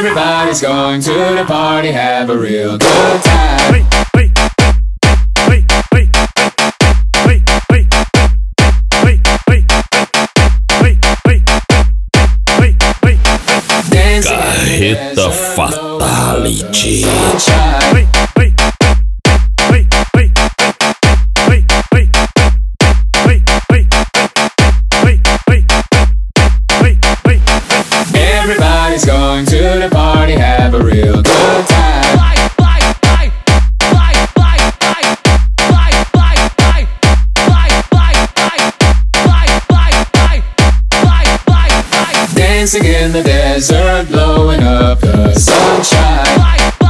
Everybody's going to the party, have a real good time. Carreta Fatality. Everybody's going to the party, have a real good time. Dancing in the desert, blowing up the sunshine.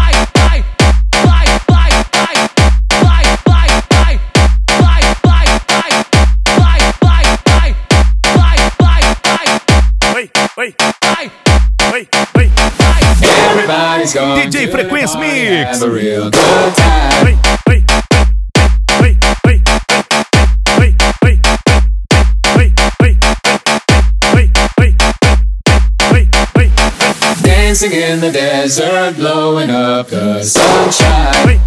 Everybody's going DJ to Frequency the party, Mix. have a real good time. Dancing in the desert, blowing up the sunshine.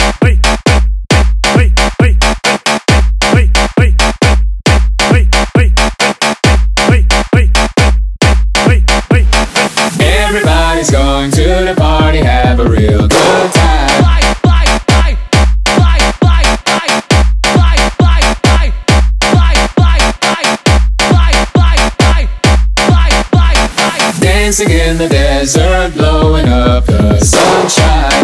Everybody's going to the party, have a real good time. Dancing in the desert, blowing up the sunshine.